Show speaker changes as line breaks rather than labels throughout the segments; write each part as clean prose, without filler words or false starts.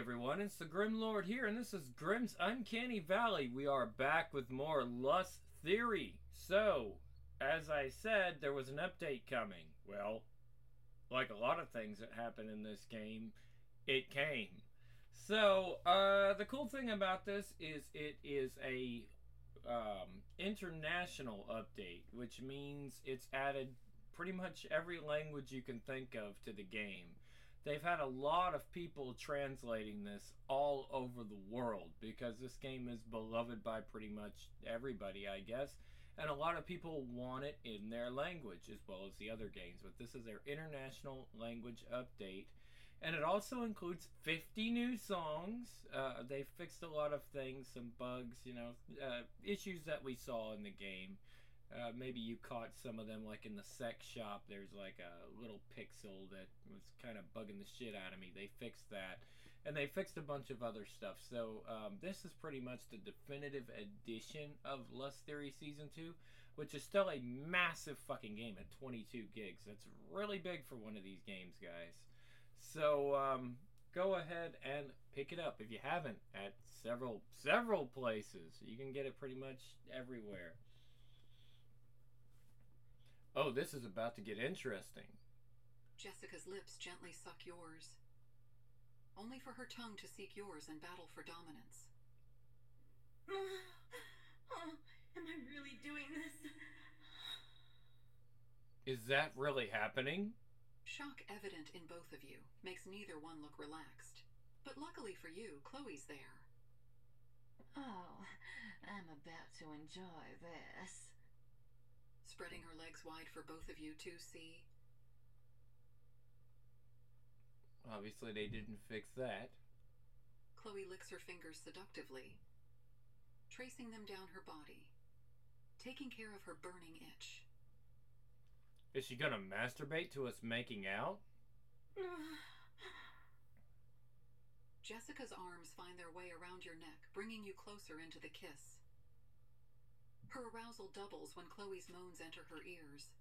everyone, it's the Grim Lord here, and this is Grim's Uncanny Valley. We are back with more Lust Theory. So, as I said, there was an update coming. Well, like a lot of things that happen in this game, it came. So, the cool thing about this is it is a international update, which means it's added pretty much every language you can think of to the game. They've had a lot of people translating this all over the world because this game is beloved by pretty much everybody, I guess. And a lot of people want it in their language as well as the other games. But this is their international language update. And it also includes 50 new songs. They fixed a lot of things, some bugs, issues that we saw in the game. Maybe you caught some of them, like in the sex shop. There's like a little pixel that was kind of bugging the shit out of me. They fixed that, and they fixed a bunch of other stuff. So this is pretty much the definitive edition of Lust Theory Season 2, which is still a massive fucking game at 22 gigs. That's really big for one of these games, guys. So go ahead and pick it up if you haven't at several places. You can get it pretty much everywhere. Oh, this is about to get interesting.
Jessica's lips gently suck yours, only for her tongue to seek yours and battle for dominance.
Oh, am I really doing this?
Is that really happening?
Shock evident in both of you makes neither one look relaxed. But luckily for you, Chloe's there.
Oh, I'm about to enjoy this.
Spreading her legs wide for both of you to see.
Obviously, they didn't fix that.
Chloe licks her fingers seductively, tracing them down her body, taking care of her burning itch.
Is she gonna masturbate to us making out?
Jessica's arms find their way around your neck, bringing you closer into the kiss. Her arousal doubles when Chloe's moans enter her ears.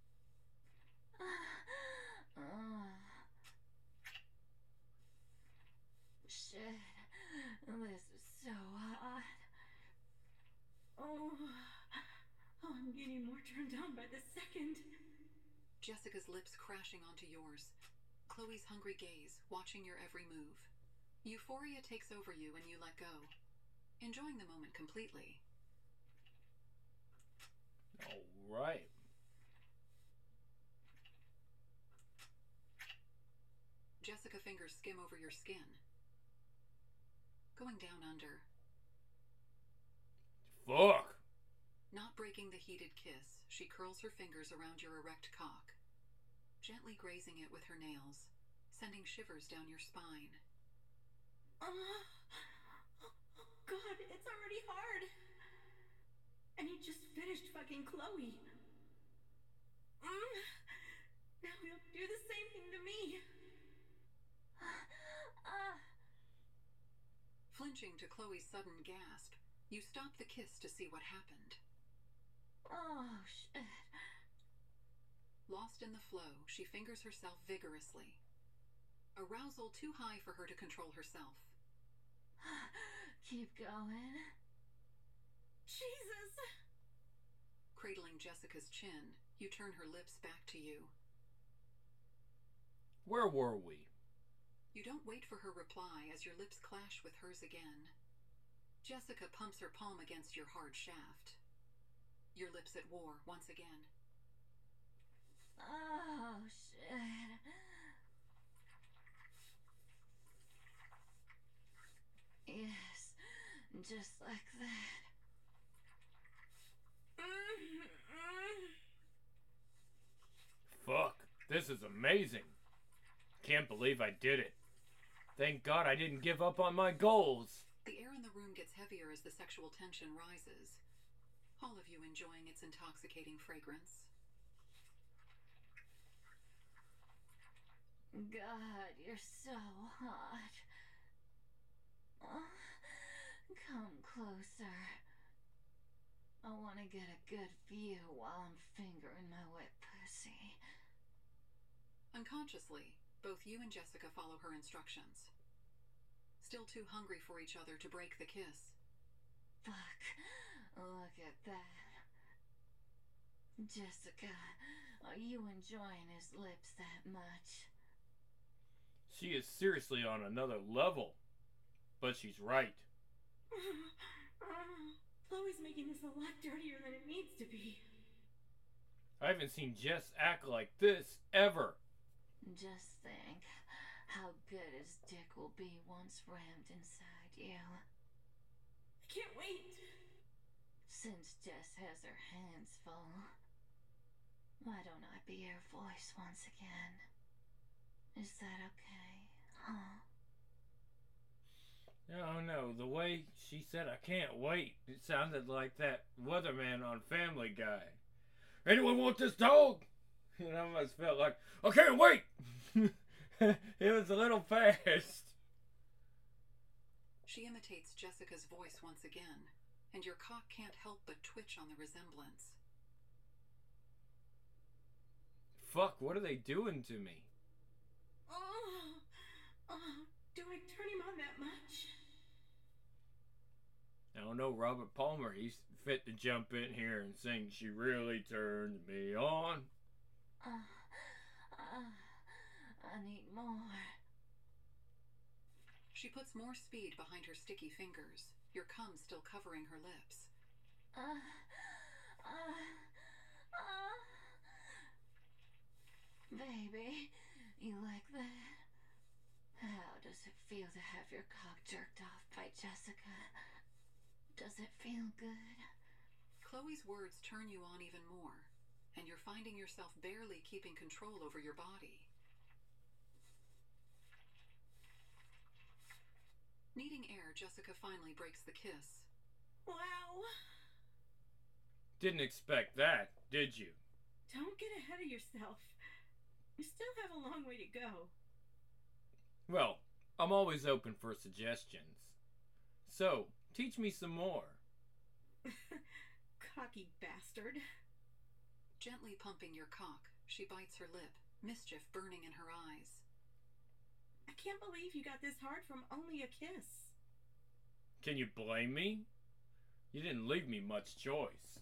Shit, this is so hot. Oh, I'm getting more turned on by the second.
Jessica's lips crashing onto yours. Chloe's hungry gaze, watching your every move. Euphoria takes over you and you let go, enjoying the moment completely.
All right.
Jessica fingers skim over your skin, going down under.
Fuck!
Not breaking the heated kiss, she curls her fingers around your erect cock, gently grazing it with her nails, sending shivers down your spine.
Oh, God, it's already hard. And he just finished fucking Chloe. Now he'll do the same thing to me.
Flinching to Chloe's sudden gasp, you stop the kiss to see what happened.
Oh, shit.
Lost in the flow, she fingers herself vigorously. Arousal too high for her to control herself.
Keep going. Jesus!
Cradling Jessica's chin, you turn her lips back to you.
Where were we?
You don't wait for her reply as your lips clash with hers again. Jessica pumps her palm against your hard shaft. Your lips at war once again.
Oh, shit. Yes, just like that.
Fuck, this is amazing. Can't believe I did it. Thank God I didn't give up on my goals.
The air in the room gets heavier as the sexual tension rises, all of you enjoying its intoxicating fragrance.
God, you're so hot. Oh, come closer. I want to get a good view while I'm fingering my wet pussy.
Unconsciously, both you and Jessica follow her instructions. still too hungry for each other to break the kiss.
Fuck. Look at that. Jessica, are you enjoying his lips that much?
She is seriously on another level. But she's right.
Chloe's making this a lot dirtier than it needs to be.
I haven't seen Jess act like this ever.
Just think how good his dick will be once rammed inside you.
I can't wait.
Since Jess has her hands full, why don't I be her voice once again? Is that okay, huh?
Oh no, the way she said I can't wait, it sounded like that weatherman on Family Guy. Anyone want this dog? And I almost felt like, I can't wait! It was a little fast.
She imitates Jessica's voice once again, and your cock can't help but twitch on the resemblance.
Fuck, what are they doing to me?
Do I turn him on that much?
I don't know, Robert Palmer, he's fit to jump in here and sing She Really Turned Me On.
I need more.
She puts more speed behind her sticky fingers, your cum still covering her lips.
Baby, you like that? How does it feel to have your cock jerked off by Jessica? Does it feel good?
Chloe's words turn you on even more, and you're finding yourself barely keeping control over your body. Needing air, Jessica finally breaks the kiss.
Wow.
Didn't expect that, did you?
Don't get ahead of yourself. You still have a long way to go.
Well, I'm always open for suggestions. So, teach me some more.
Cocky bastard.
Gently pumping your cock, she bites her lip, mischief burning in her eyes.
I can't believe you got this hard from only a kiss.
Can you blame me? You didn't leave me much choice.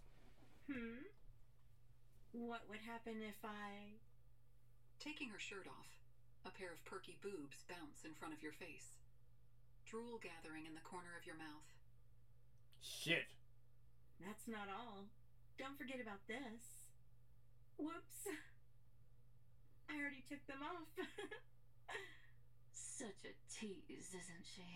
What would happen if I...
Taking her shirt off, a pair of perky boobs bounce in front of your face. Drool gathering in the corner of your mouth.
Shit.
That's not all. Don't forget about this. Whoops. I already took them off.
Such a tease, isn't she?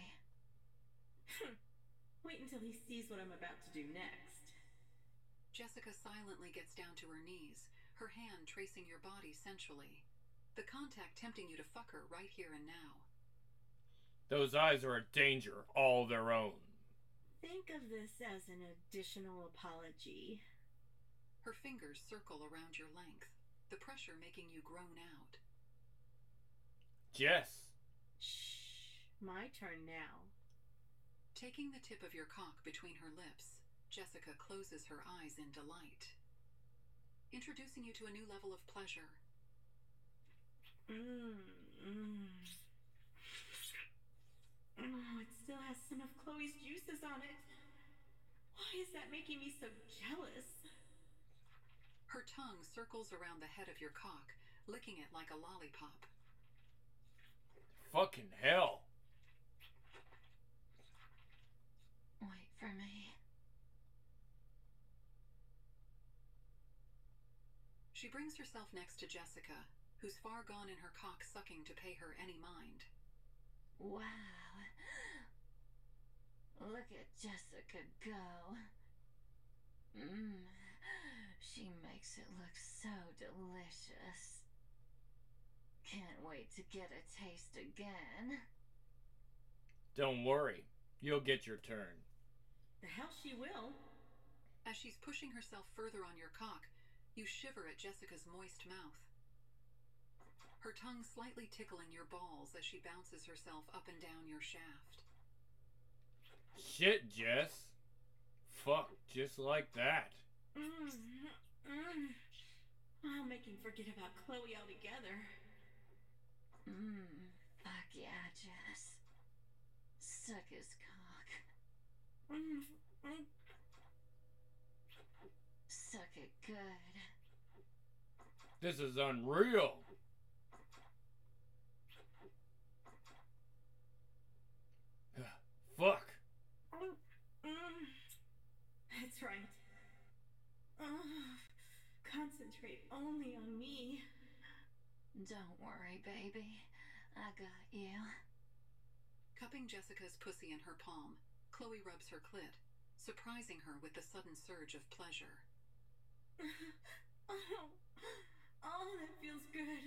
Wait until he sees what I'm about to do next.
Jessica silently gets down to her knees, her hand tracing your body sensually. The contact tempting you to fuck her right here and now.
Those eyes are a danger all their own.
Think of this as an additional apology.
Her fingers circle around your length, the pressure making you groan out.
Jess.
Shh. My turn now.
Taking the tip of your cock between her lips, Jessica closes her eyes in delight. Introducing you to a new level of pleasure.
Oh, it still has some of Chloe's juices on it. Why is that making me so jealous?
Her tongue circles around the head of your cock, licking it like a lollipop.
Fucking hell.
Wait for me.
She brings herself next to Jessica, who's far gone in her cock sucking to pay her any mind.
Wow. Look at Jessica go. She makes it look so delicious. Can't wait to get a taste again.
Don't worry. You'll get your turn.
The hell she will.
As she's pushing herself further on your cock, you shiver at Jessica's moist mouth. Her tongue slightly tickling your balls as she bounces herself up and down your shaft.
Shit, Jess. Fuck, just like that.
I'll make him forget about Chloe altogether.
Fuck yeah, Jess. Suck his cock. Suck it good.
This is unreal. Fuck.
That's right. Concentrate only on me.
Don't worry, baby. I got you.
Cupping Jessica's pussy in her palm, Chloe rubs her clit, surprising her with the sudden surge of pleasure.
Oh, that feels good.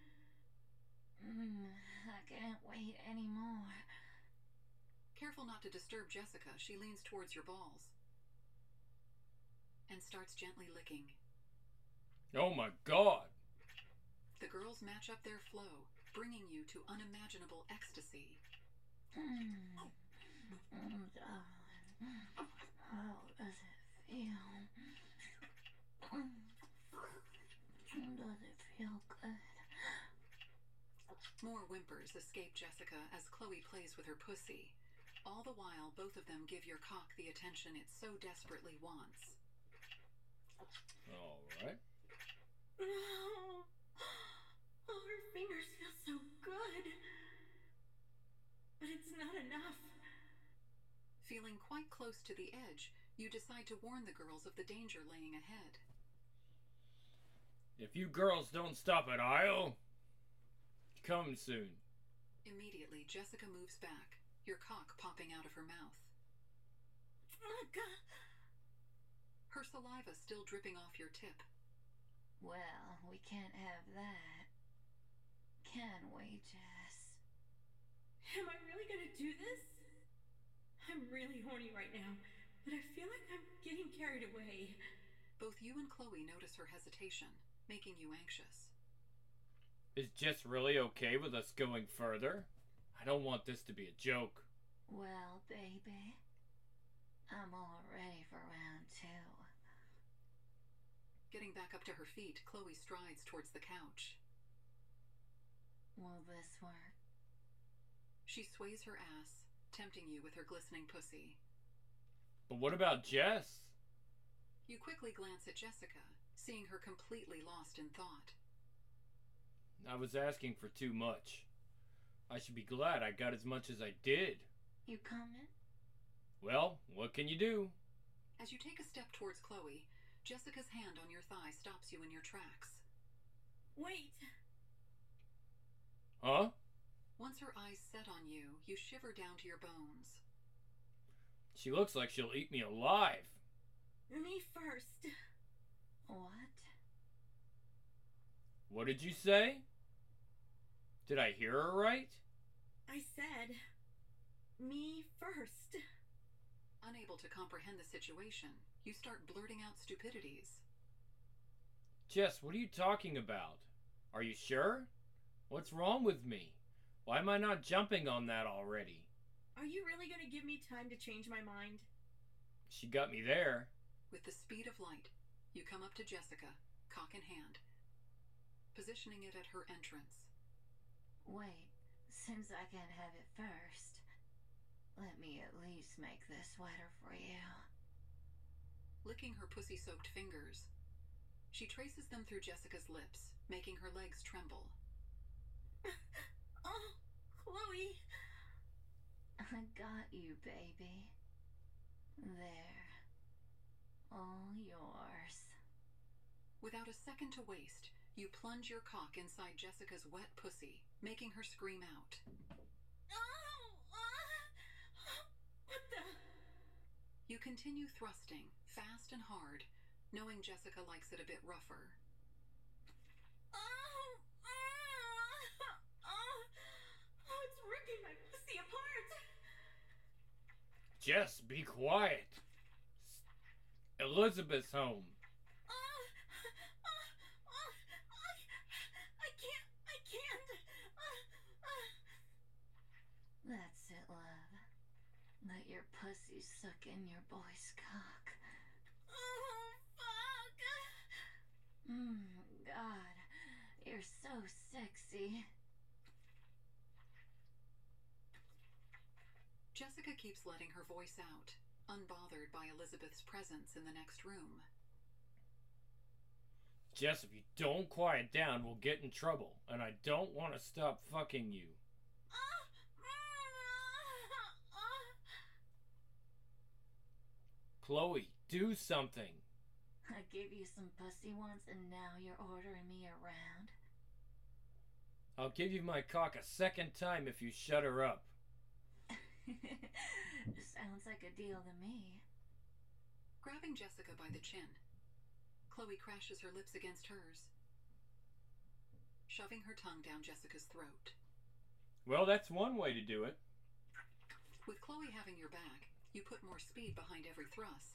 I can't wait anymore.
Careful not to disturb Jessica, she leans towards your balls and starts gently licking.
Oh my god.
The girls match up their flow, bringing you to unimaginable ecstasy.
Darling, how does it feel? Does it feel good?
More whimpers escape Jessica as Chloe plays with her pussy. All the while, both of them give your cock the attention it so desperately wants.
Alright.
Oh, her fingers feel so good. But it's not enough.
Feeling quite close to the edge, you decide to warn the girls of the danger laying ahead.
If you girls don't stop it, I'll come soon.
Immediately, Jessica moves back, your cock popping out of her mouth. Her saliva still dripping off your tip.
Well, we can't have that. Can we, Jess?
Am I really gonna do this? I'm really horny right now, but I feel like I'm getting carried away.
Both you and Chloe notice her hesitation, making you anxious.
Is Jess really okay with us going further? I don't want this to be a joke.
Well, baby, I'm all ready for round 2.
Getting back up to her feet, Chloe strides towards the couch.
Will this work?
She sways her ass, tempting you with her glistening pussy.
But what about Jess?
You quickly glance at Jessica, seeing her completely lost in thought.
I was asking for too much. I should be glad I got as much as I did.
You coming?
Well, what can you do?
As you take a step towards Chloe, Jessica's hand on your thigh stops you in your tracks.
Wait!
Huh?
Once her eyes set on you, you shiver down to your bones.
She looks like she'll eat me alive.
Me first.
What?
What did you say? Did I hear her right?
I said, me first.
Unable to comprehend the situation, you start blurting out stupidities.
Jess, what are you talking about? Are you sure? What's wrong with me? Why am I not jumping on that already?
Are you really gonna give me time to change my mind?
She got me there.
With the speed of light, you come up to Jessica, cock in hand, positioning it at her entrance.
Wait, since I can have it first, let me at least make this wetter for you.
Licking her pussy-soaked fingers, she traces them through Jessica's lips, making her legs tremble.
Oh, Chloe!
I got you, baby. There. All yours.
Without a second to waste, you plunge your cock inside Jessica's wet pussy, making her scream out.
Oh! What the?
You continue thrusting, fast and hard, knowing Jessica likes it a bit rougher.
Oh, it's ripping my pussy apart!
Jess, be quiet. Elizabeth's home.
I can't.
That's it, love. Let your pussy suck in your boy's cock.
Oh, fuck!
God, you're so sexy.
Jessica keeps letting her voice out, unbothered by Elizabeth's presence in the next room.
Jess, if you don't quiet down, we'll get in trouble, and I don't want to stop fucking you. Chloe, do something.
I gave you some pussy once and now you're ordering me around?
I'll give you my cock a second time if you shut her up.
Sounds like a deal to me.
Grabbing Jessica by the chin, Chloe crashes her lips against hers, shoving her tongue down Jessica's throat.
Well, that's one way to do it.
With Chloe having your back, you put more speed behind every thrust.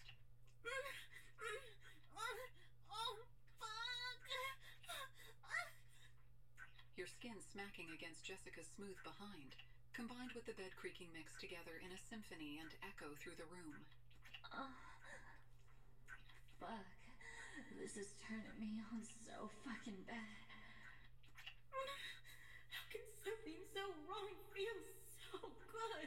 Your skin smacking against Jessica's smooth behind, combined with the bed creaking mixed together in a symphony and echo through the room.
Fuck. This is turning me on so fucking bad.
How can something so wrong feel so good?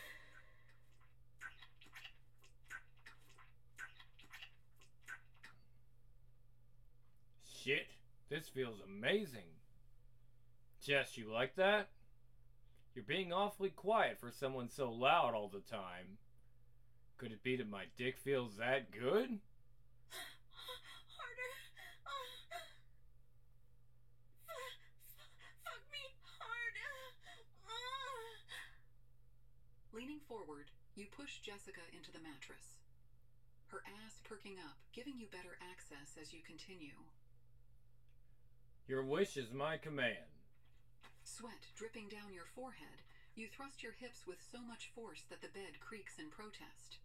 Shit, this feels amazing. Jess, you like that? You're being awfully quiet for someone so loud all the time. Could it be that my dick feels that good?
Harder. Fuck me hard.
Leaning forward, you push Jessica into the mattress, her ass perking up, giving you better access as you continue.
Your wish is my command.
Sweat dripping down your forehead, you thrust your hips with so much force that the bed creaks in protest.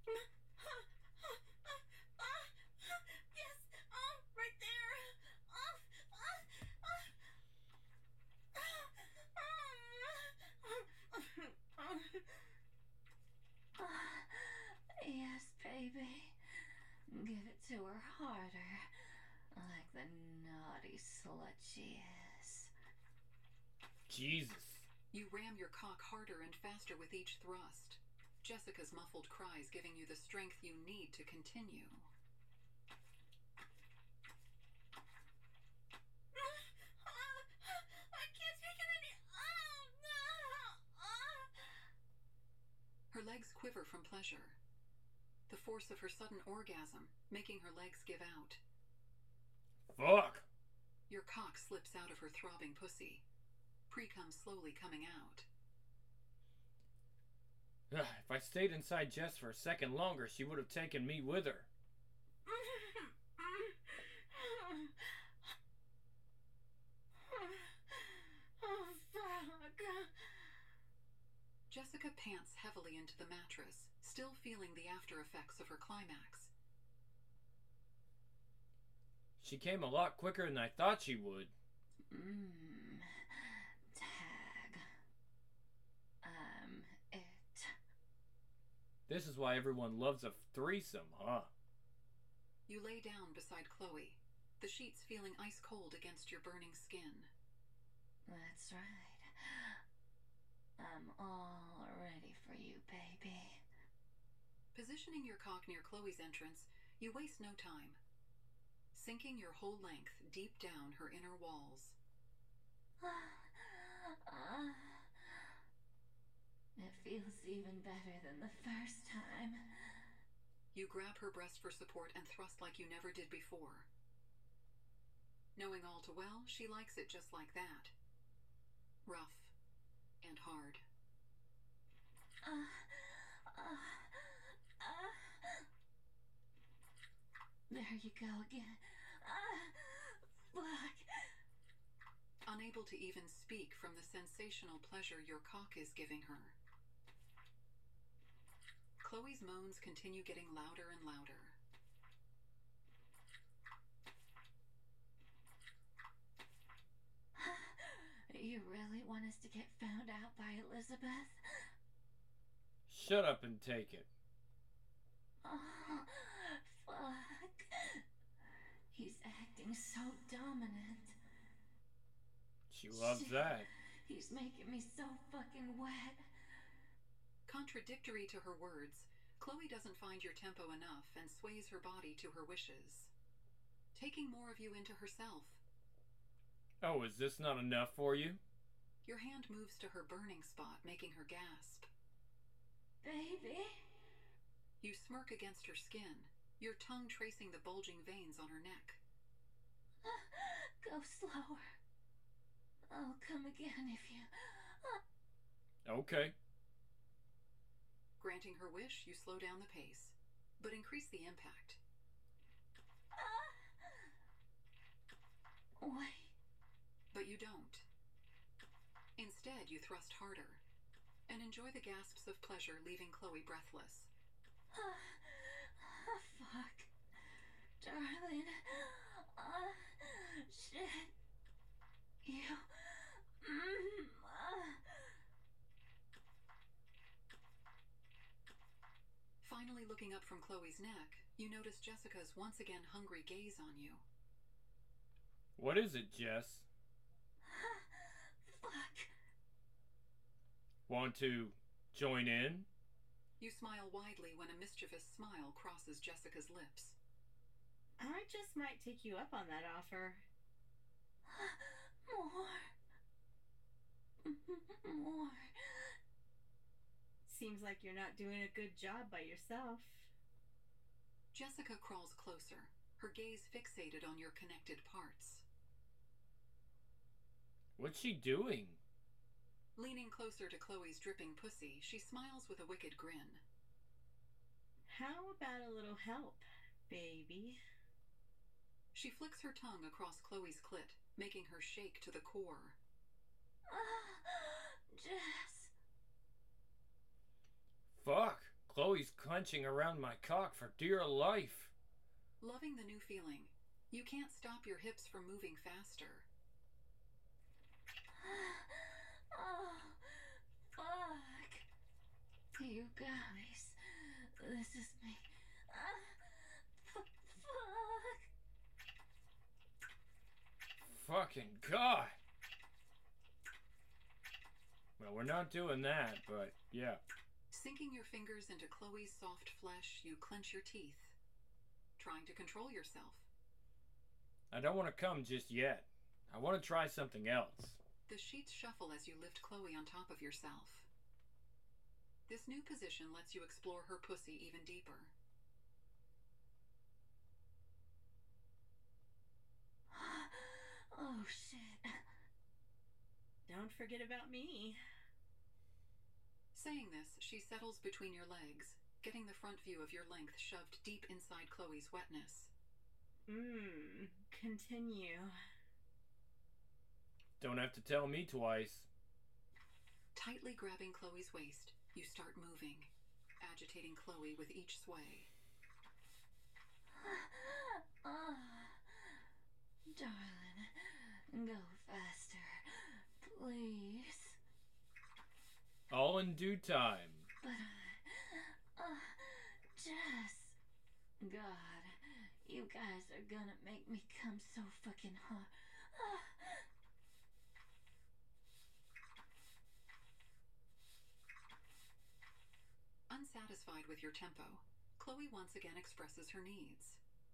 Yes, right there.
Yes, baby. Give it to her harder, like the naughty slut she is.
Jesus.
You ram your cock harder and faster with each thrust, Jessica's muffled cries giving you the strength you need to continue.
I can't take it any.
Her legs quiver from pleasure, the force of her sudden orgasm making her legs give out.
Fuck.
Your cock slips out of her throbbing pussy, pre-cum slowly coming out.
If I stayed inside Jess for a second longer, she would have taken me with her.
Oh, fuck.
Jessica pants heavily into the mattress, still feeling the after effects of her climax.
She came a lot quicker than I thought she would.
Tag. It.
This is why everyone loves a threesome, huh?
You lay down beside Chloe, the sheets feeling ice cold against your burning skin.
That's right. I'm all ready for you, baby.
Positioning your cock near Chloe's entrance, you waste no time, sinking your whole length deep down her inner walls.
It feels even better than the first time.
You grab her breast for support and thrust like you never did before, knowing all too well she likes it just like that. Rough and hard.
There you go again. Fuck.
Unable to even speak from the sensational pleasure your cock is giving her, Chloe's moans continue getting louder and louder.
You really want us to get found out by Elizabeth?
Shut up and take it.
Oh, fuck. He's acting so dominant.
She loves that.
He's making me so fucking wet.
Contradictory to her words, Chloe doesn't find your tempo enough and sways her body to her wishes, taking more of you into herself.
Oh, is this not enough for you?
Your hand moves to her burning spot, making her gasp.
Baby?
You smirk against her skin, your tongue tracing the bulging veins on her neck.
Go slower. I'll come again if you...
Okay.
Granting her wish, you slow down the pace, but increase the impact.
Wait.
But you don't. Instead, you thrust harder, and enjoy the gasps of pleasure leaving Chloe breathless.
Fuck. Darling. Shit. You...
Finally looking up from Chloe's neck, you notice Jessica's once again hungry gaze on you.
What is it, Jess?
Fuck.
Want to join in?
You smile widely when a mischievous smile crosses Jessica's lips.
I just might take you up on that offer.
More.
Seems like you're not doing a good job by yourself.
Jessica crawls closer, her gaze fixated on your connected parts.
What's she doing?
Leaning closer to Chloe's dripping pussy, she smiles with a wicked grin.
How about a little help, baby?
She flicks her tongue across Chloe's clit, making her shake to the core.
Jess.
Fuck! Chloe's clenching around my cock for dear life.
Loving the new feeling, you can't stop your hips from moving faster.
Oh, fuck. You guys, this is me. Fuck.
Fucking God! Well, we're not doing that, but yeah.
Sinking your fingers into Chloe's soft flesh, you clench your teeth, trying to control yourself.
I don't want to come just yet. I want to try something else.
The sheets shuffle as you lift Chloe on top of yourself. This new position lets you explore her pussy even deeper.
Oh, shit.
Don't forget about me.
Saying this, she settles between your legs, getting the front view of your length shoved deep inside Chloe's wetness.
Continue.
Don't have to tell me twice.
Tightly grabbing Chloe's waist, you start moving, agitating Chloe with each sway.
Darling, go faster, please.
All in due time.
But Jess, God, you guys are gonna make me come so fucking hard.
Unsatisfied with your tempo, Chloe once again expresses her needs.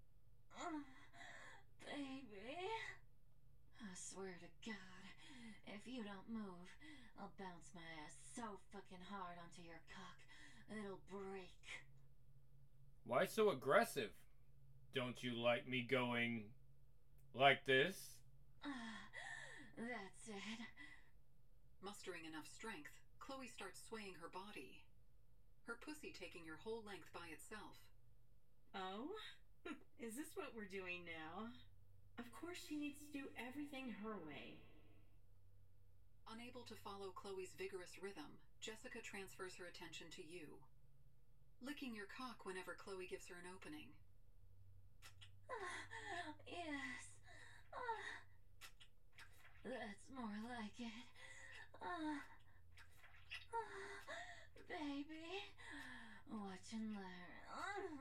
Baby, I swear to God, if you don't move, I'll bounce my ass so fucking hard onto your cock, it'll break.
Why so aggressive? Don't you like me going like this?
That's it.
Mustering enough strength, Chloe starts swaying her body, her pussy taking your whole length by itself.
Oh? Is this what we're doing now? Of course she needs to do everything her way.
Unable to follow Chloe's vigorous rhythm, Jessica transfers her attention to you, licking your cock whenever Chloe gives her an opening.
Yes. That's more like it. Baby, watch and learn.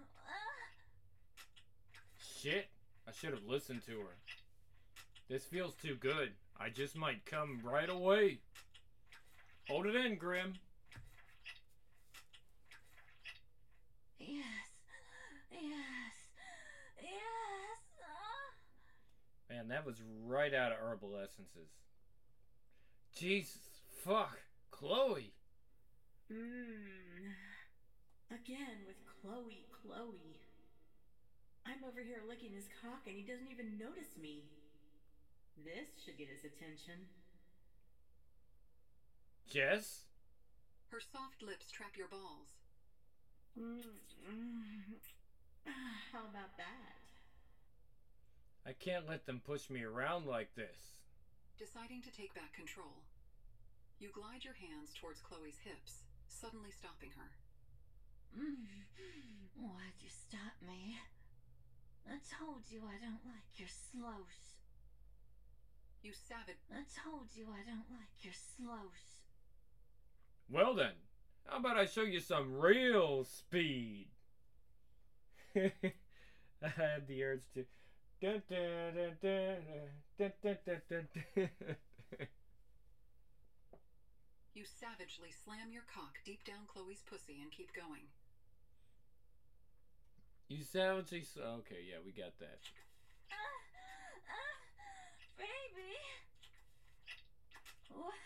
Shit, I should have listened to her. This feels too good. I just might come right away. Hold it in, Grim.
Yes. Yes. Yes.
Man, that was right out of Herbal Essences. Jesus, fuck. Chloe.
Again with Chloe. I'm over here licking his cock and he doesn't even notice me. This should get his attention.
Jess?
Her soft lips trap your balls.
How about that?
I can't let them push me around like this.
Deciding to take back control, you glide your hands towards Chloe's hips, suddenly stopping her.
Why'd you stop me? I told you I don't like your slosh.
You savage.
I told you I don't like your slosh.
Well then, how about I show you some real speed? I had the urge to. Dun, dun, dun, dun, dun, dun, dun, dun, dun.
You savagely slam your cock deep down Chloe's pussy and keep going.
You savagely. Okay, yeah, we got that.
Baby. What?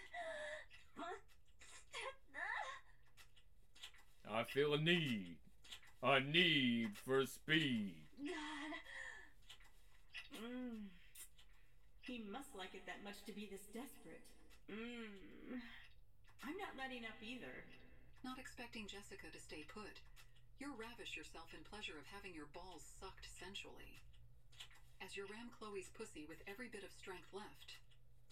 I feel a need for speed.
God.
He must like it that much to be this desperate. I'm not letting up either.
Not expecting Jessica to stay put, you ravish yourself in pleasure of having your balls sucked sensually. As you ram Chloe's pussy with every bit of strength left.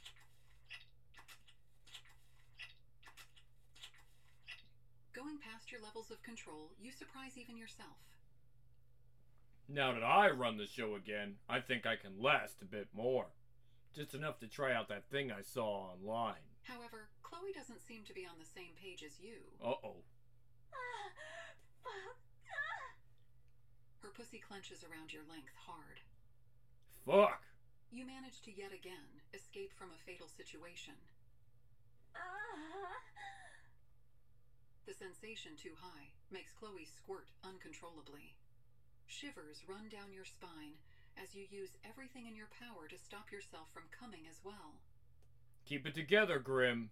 Going past your levels of control, you surprise even yourself.
Now that I run the show again, I think I can last a bit more. Just enough to try out that thing I saw online.
However, Chloe doesn't seem to be on the same page as you.
Uh-oh.
Her pussy clenches around your length hard.
Fuck.
You manage to yet again escape from a fatal situation. The sensation too high makes Chloe squirt uncontrollably. Shivers run down your spine as you use everything in your power to stop yourself from coming as well.
Keep it together, Grim.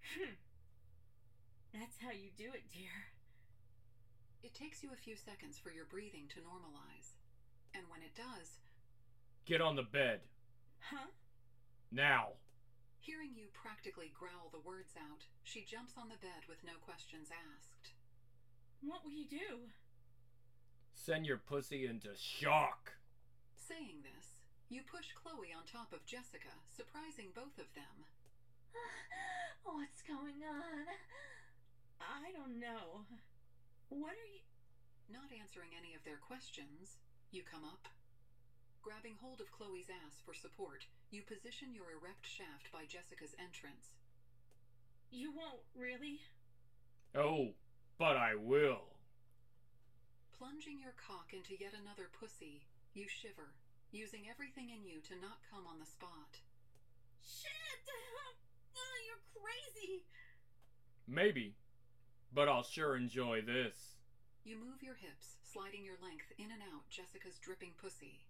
That's how you do it, dear.
It takes you a few seconds for your breathing to normalize. And when it does...
Get on the bed.
Huh?
Now.
Hearing you practically growl the words out, she jumps on the bed with no questions asked.
What will you do?
Send your pussy into shock.
Saying this, you push Chloe on top of Jessica, surprising both of them.
What's going on?
I don't know. What are you...
Not answering any of their questions, you come up. Grabbing hold of Chloe's ass for support, you position your erect shaft by Jessica's entrance.
You won't, really?
Oh, but I will.
Plunging your cock into yet another pussy, you shiver, using everything in you to not come on the spot.
Shit! You're crazy!
Maybe, but I'll sure enjoy this.
You move your hips, sliding your length in and out Jessica's dripping pussy.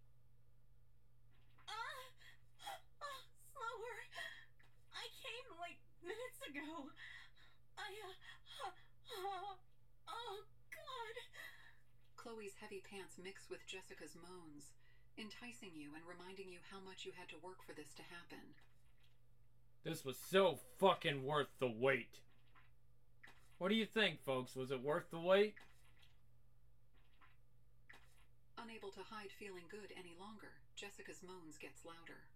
Slower! I came like minutes ago. Oh, God!
Chloe's heavy pants mix with Jessica's moans, enticing you and reminding you how much you had to work for this to happen.
This was so fucking worth the wait. What do you think, folks? Was it worth the wait?
Unable to hide feeling good any longer, Jessica's moans gets louder.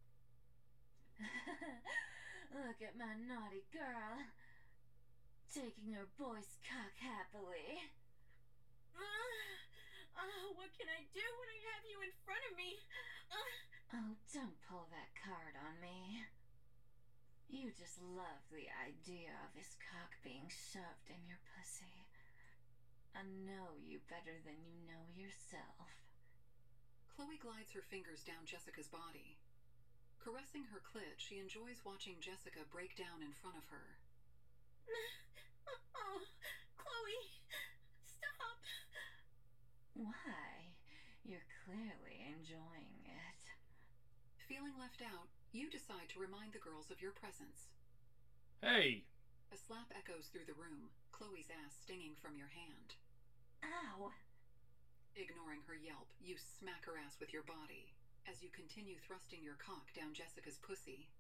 Look at my naughty girl. Taking her boy's cock happily.
What can I do when I have you in front of me?
Oh, don't pull that card on me. You just love the idea of his cock being shoved in your pussy. I know you better than you know yourself.
Chloe glides her fingers down Jessica's body. Caressing her clit, she enjoys watching Jessica break down in front of her.
Oh, Chloe, stop.
Why? You're clearly enjoying it.
Feeling left out, you decide to remind the girls of your presence.
Hey!
A slap echoes through the room, Chloe's ass stinging from your hand.
Ow!
Ignoring her yelp, you smack her ass with your body. As you continue thrusting your cock down Jessica's pussy,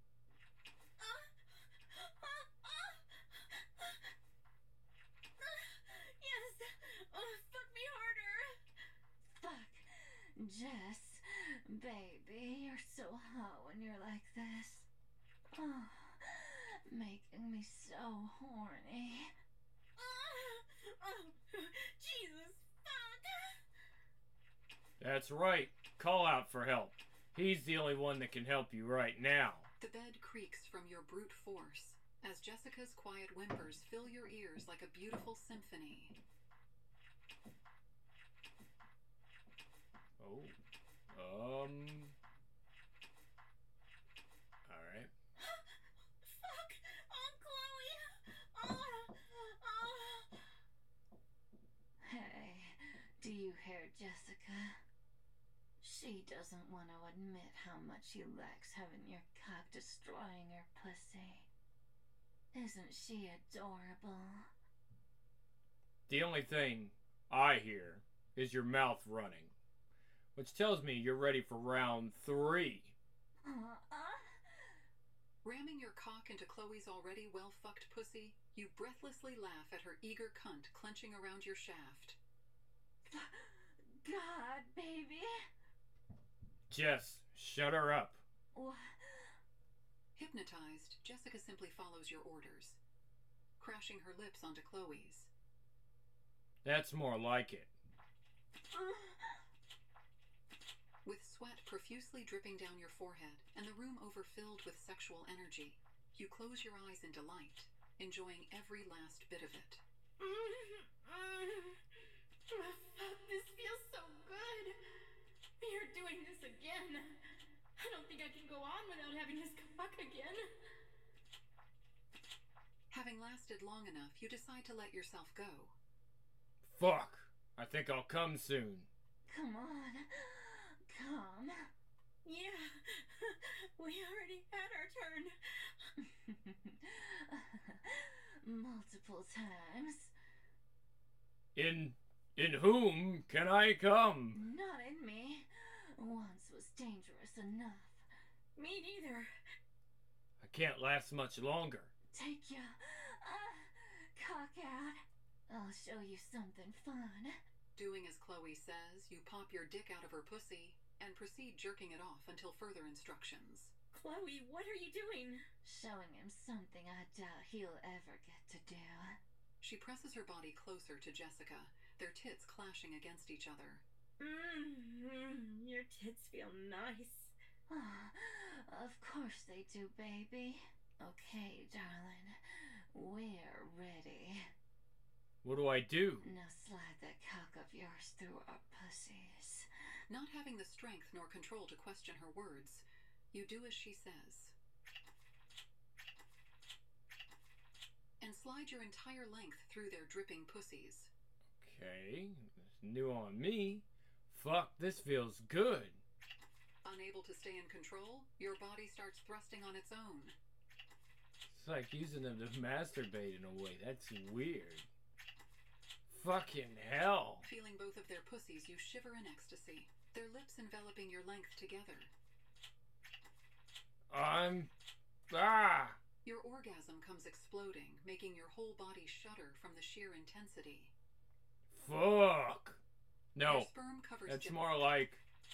Yes! Fuck me harder!
Fuck. Jess, baby, you're so hot when you're like this. Oh, making me so horny.
Oh, Jesus, fuck!
That's right. Call out for help. He's the only one that can help you right now.
the bed creaks from your brute force as Jessica's quiet whimpers fill your ears like a beautiful symphony.
Oh. Alright.
Fuck! Oh, Chloe! Oh!
Hey, do you hear Jessica? She doesn't want to admit how much she likes having your cock destroying her pussy. Isn't she adorable?
The only thing I hear is your mouth running, which tells me you're ready for round 3.
Ramming your cock into Chloe's already well-fucked pussy, you breathlessly laugh at her eager cunt clenching around your shaft.
God, baby.
Jess, shut her up.
Hypnotized, Jessica simply follows your orders, crashing her lips onto Chloe's.
That's more like it.
With sweat profusely dripping down your forehead and the room overfilled with sexual energy, you close your eyes in delight, enjoying every last bit of it.
Fuck, this feels so good. You're doing this again. I don't think I can go on without having this cock again.
Having lasted long enough, you decide to let yourself go.
Fuck. I think I'll come soon.
Come on. Come.
Yeah, we already had our turn.
Multiple times.
In whom can I come?
Not in me. Once was dangerous enough.
Me neither.
I can't last much longer.
Take ya. Cock out. I'll show you something fun.
Doing as Chloe says, you pop your dick out of her pussy and proceed jerking it off until further instructions.
Chloe, what are you doing?
Showing him something I doubt he'll ever get to do.
She presses her body closer to Jessica, their tits clashing against each other.
Your tits feel nice.
Of course they do, baby. Okay, darling. We're ready.
What do I do?
Now slide that cock of yours through our pussies.
Not having the strength nor control to question her words, you do as she says. And slide your entire length through their dripping pussies.
Okay, it's new on me. Fuck, this feels good.
Unable to stay in control, your body starts thrusting on its own.
It's like using them to masturbate in a way. That's weird. Fucking hell.
Feeling both of their pussies, you shiver in ecstasy, their lips enveloping your length together. Your orgasm comes exploding, making your whole body shudder from the sheer intensity.
Fuck. No,
Your sperm covers
that's
Jessica.
more like...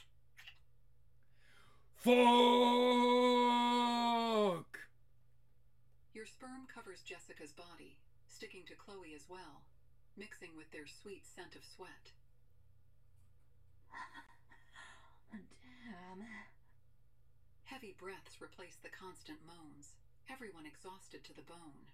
Fuck!
Your sperm covers Jessica's body, sticking to Chloe as well, mixing with their sweet scent of sweat.
Damn.
Heavy breaths replace the constant moans, everyone exhausted to the bone.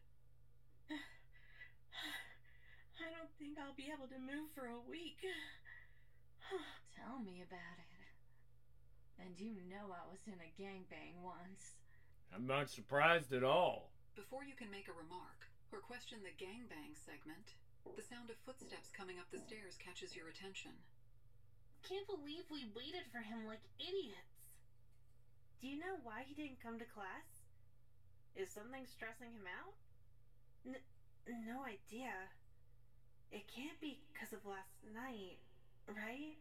I don't think I'll be able to move for a week.
Tell me about it. And you know I was in a gangbang once.
I'm not surprised at all.
Before you can make a remark or question the gangbang segment, The sound of footsteps coming up the stairs catches your attention.
Can't believe we waited for him like idiots.
Do you know why he didn't come to class? Is something stressing him out? No idea. It can't be because of last night, right?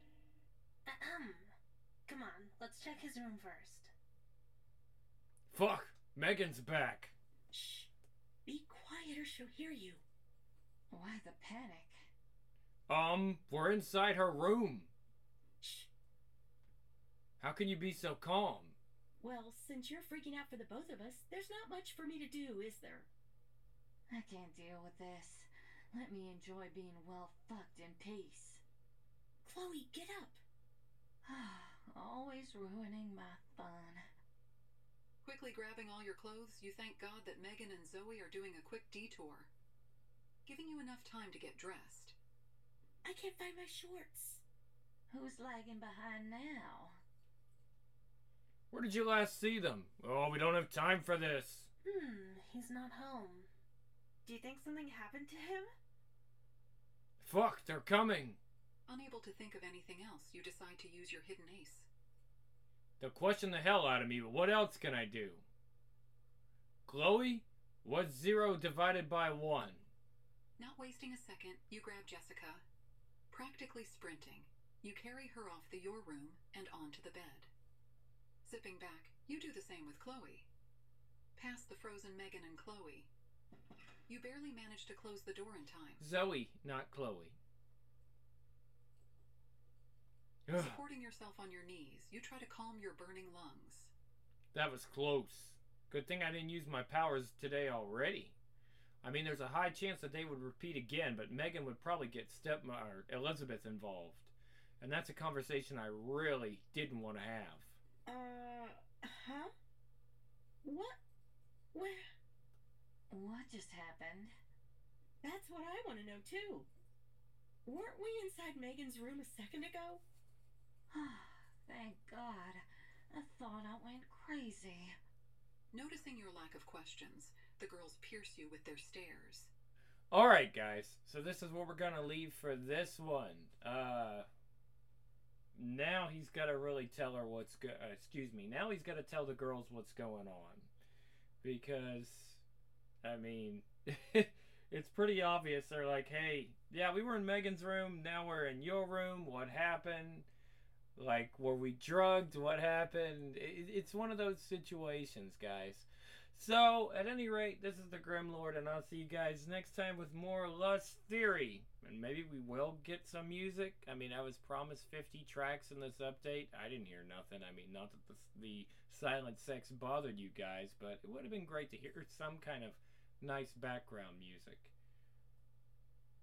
Come on, let's check his room first.
Fuck! Megan's back!
Shh. Be quiet or she'll hear you.
Why the panic?
We're inside her room.
Shh.
How can you be so calm?
Well, since you're freaking out for the both of us, there's not much for me to do, is there?
I can't deal with this. Let me enjoy being well fucked in peace.
Chloe, get up.
Always ruining my fun.
Quickly grabbing all your clothes, you thank God that Megan and Zoe are doing a quick detour, giving you enough time to get dressed.
I can't find my shorts.
Who's lagging behind now?
Where did you last see them? Oh, we don't have time for this.
He's not home.
Do you think something happened to him?
Fuck, they're coming.
Unable to think of anything else, you decide to use your hidden ace.
They'll question the hell out of me, but what else can I do? Chloe, what's 0 divided by 1?
Not wasting a second, you grab Jessica. Practically sprinting, you carry her off your room and onto the bed. Zipping back, you do the same with Chloe. Past the frozen Megan and Chloe. You barely manage to close the door in time.
Zoe, not Chloe. Ugh,
Supporting yourself on your knees, you try to calm your burning lungs.
that was close. Good thing I didn't use my powers today already. I mean, there's a high chance that they would repeat again, but Megan would probably get Elizabeth involved. And that's a conversation I really didn't want to have.
Huh? What? Where?
What just happened?
That's what I want to know, too. Weren't we inside Megan's room a second ago?
Thank God. I thought I went crazy.
Noticing your lack of questions, the girls pierce you with their stares.
Alright, guys. So this is what we're going to leave for this one. Now he's got to really tell her now he's got to tell the girls what's going on. Because, I mean, it's pretty obvious. They're like, hey, yeah, we were in Megan's room. Now we're in your room. What happened? Like, were we drugged? What happened? It's one of those situations, guys. So, at any rate, this is the Grim Lord, and I'll see you guys next time with more Lust Theory. And maybe we will get some music. I mean, I was promised 50 tracks in this update. I didn't hear nothing. I mean, not that the silent sex bothered you guys, but it would have been great to hear some kind of nice background music.